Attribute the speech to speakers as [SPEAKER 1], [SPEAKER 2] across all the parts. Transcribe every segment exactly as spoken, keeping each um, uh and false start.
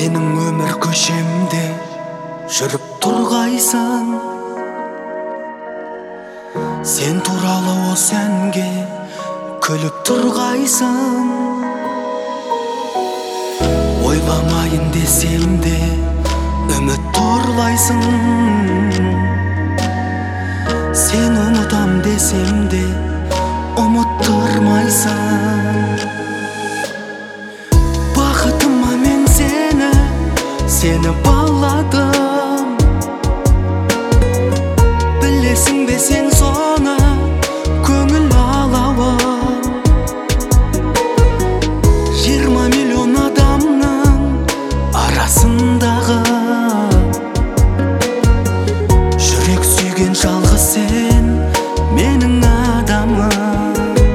[SPEAKER 1] Менің өмір көшемде жүріп тұрғайсың. Сен туралы осы әнге күліп тұрғайсың. Ойламайын десем де үміт торлайсың. Сен ұмытам десем де ұмыттырмайсың. Бақытыма мен сені, сені баладым. Білесің бе сен соны, көңіл алауым. Жиырма миллион адамның арасындағы жүрек сүйген жалғыз сен, менің адамым.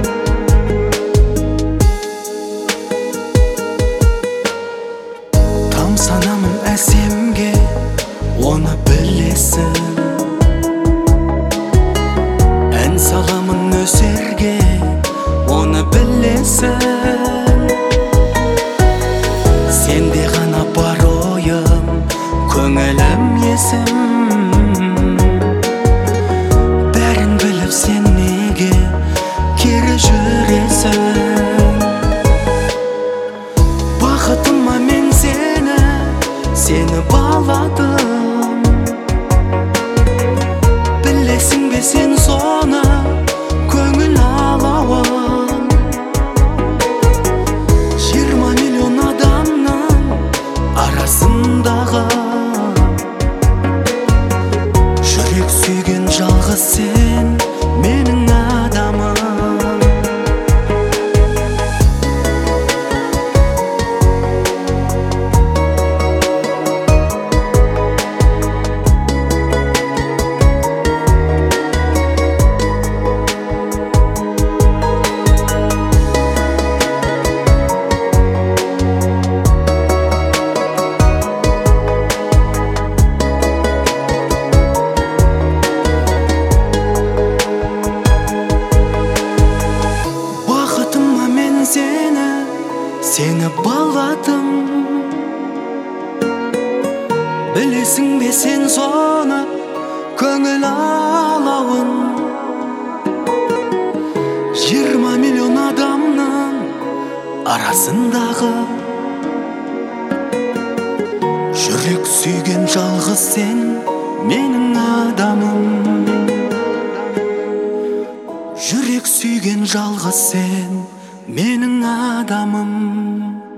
[SPEAKER 1] Тамсанамын әсемге, оны білесің. Ән саламын өсерге, оны білесің. Сенде ғана бар ойым, көңілім есім. Бәрін біліп сен неге кері жүресің? Бақытыма мен сені, сені баладым. Білесің бе сен соны, көңіл алауым. Жиырма миллион адамның арасындағы жүрек сүйген жалғыз сен, менің адамым. Сені баладым. Білесің бе сен соны, көңіл алауын. Жиырма миллион адамның арасындағы жүрек сүйген жалғыз сен, менің адамым. Жүрек сүйген жалғыз сен, менің адамым.